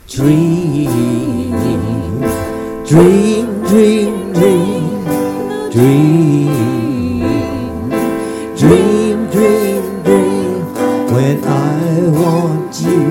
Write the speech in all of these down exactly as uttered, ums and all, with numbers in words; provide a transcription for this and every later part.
dream, dream, dream, dream, dream, dream, dream, dream. When I want you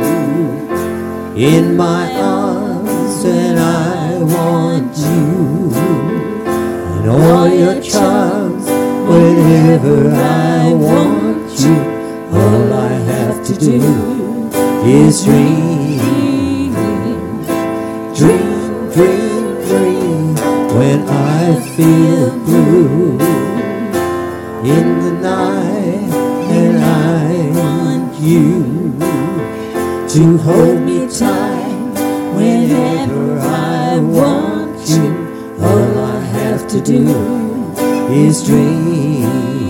in my arms, and I want you and all your charms. Whenever I want you, all I have to do is dream, dream, dream, dream. When I feel blue in the night, and I want you to hold me tight. Whenever I want you, all I have to do is dream.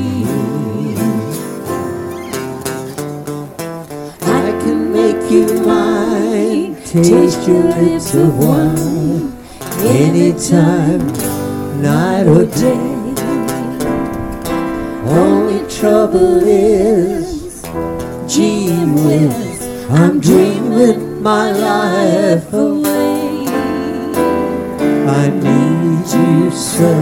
I can make you mine, taste your lips of wine, anytime, night or day. Only trouble is, gee whiz, I'm dreaming my life away. I need you so,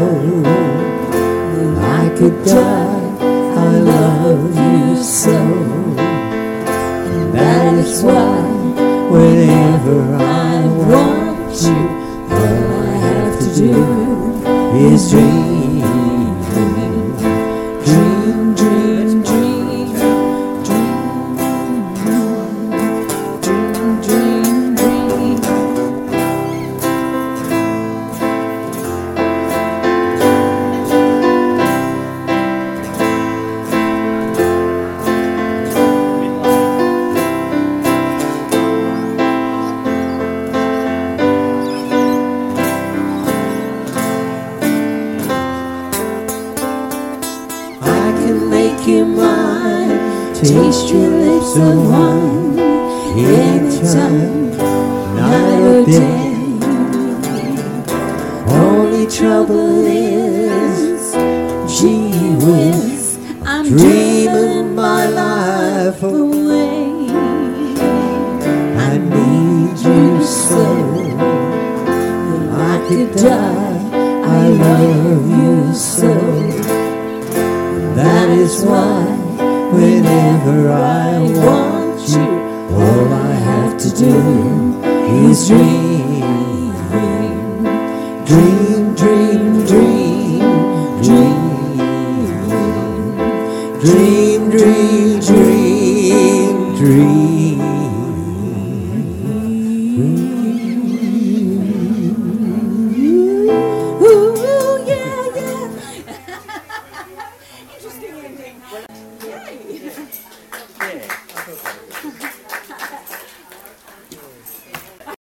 I could die, I love you so. And that is why whenever I want you, all I have to do is dream. Dream, dream, dream, dream, dream, dream, dream. You mine, taste your lips of wine, anytime, night or day. Only trouble is, gee whiz, I'm dreaming my life away. I need you so, I could die, I love you so. That is why whenever I want you, all I have to do is dream, dream, dream, dream, dream, dream, dream, dream, dream, dream.